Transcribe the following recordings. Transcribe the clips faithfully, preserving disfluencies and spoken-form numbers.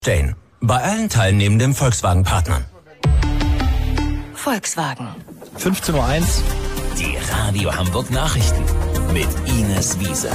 Jane, bei allen teilnehmenden Volkswagen-Partnern. Volkswagen. fünfzehn Uhr eins. Die Radio Hamburg Nachrichten mit Ines Wiese.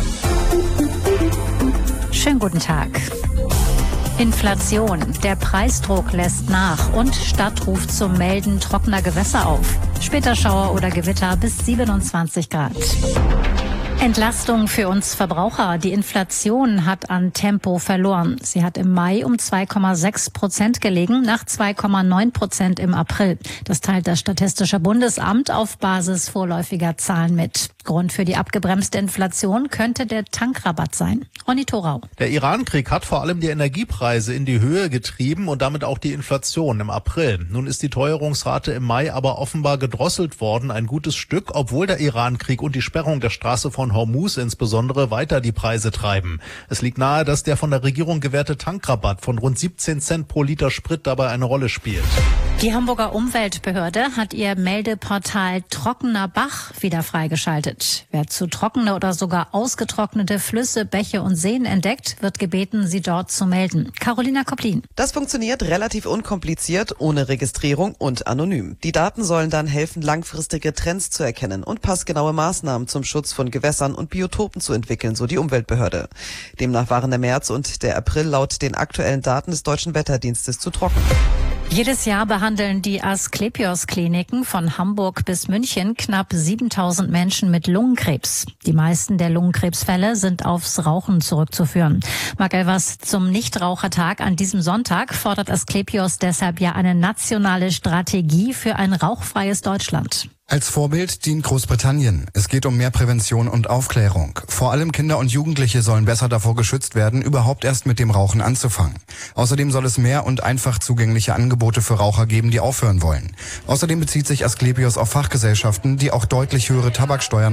Schönen guten Tag. Inflation. Der Preisdruck lässt nach und Stadt ruft zum Melden trockener Gewässer auf. Später Schauer oder Gewitter bis siebenundzwanzig Grad. Entlastung für uns Verbraucher. Die Inflation hat an Tempo verloren. Sie hat im Mai um zwei Komma sechs Prozent gelegen, nach zwei Komma neun Prozent im April. Das teilt das Statistische Bundesamt auf Basis vorläufiger Zahlen mit. Grund für die abgebremste Inflation könnte der Tankrabatt sein. Ronny Thorau. Der Iran-Krieg hat vor allem die Energiepreise in die Höhe getrieben und damit auch die Inflation im April. Nun ist die Teuerungsrate im Mai aber offenbar gedrosselt worden, ein gutes Stück, obwohl der Iran-Krieg und die Sperrung der Straße von Hormuz insbesondere weiter die Preise treiben. Es liegt nahe, dass der von der Regierung gewährte Tankrabatt von rund siebzehn Cent pro Liter Sprit dabei eine Rolle spielt. Die Hamburger Umweltbehörde hat ihr Meldeportal Trockener Bach wieder freigeschaltet. Wer zu trockene oder sogar ausgetrocknete Flüsse, Bäche und Seen entdeckt, wird gebeten, sie dort zu melden. Carolina Koplin. Das funktioniert relativ unkompliziert, ohne Registrierung und anonym. Die Daten sollen dann helfen, langfristige Trends zu erkennen und passgenaue Maßnahmen zum Schutz von Gewässern und Biotopen zu entwickeln, so die Umweltbehörde. Demnach waren der März und der April laut den aktuellen Daten des Deutschen Wetterdienstes zu trocken. Jedes Jahr behandeln die Asklepios-Kliniken von Hamburg bis München knapp siebentausend Menschen mit Lungenkrebs. Die meisten der Lungenkrebsfälle sind aufs Rauchen zurückzuführen. Marc Elvers, zum Nichtrauchertag an diesem Sonntag fordert Asklepios deshalb ja eine nationale Strategie für ein rauchfreies Deutschland. Als Vorbild dient Großbritannien. Es geht um mehr Prävention und Aufklärung. Vor allem Kinder und Jugendliche sollen besser davor geschützt werden, überhaupt erst mit dem Rauchen anzufangen. Außerdem soll es mehr und einfach zugängliche Angebote für Raucher geben, die aufhören wollen. Außerdem bezieht sich Asklepios auf Fachgesellschaften, die auch deutlich höhere Tabaksteuern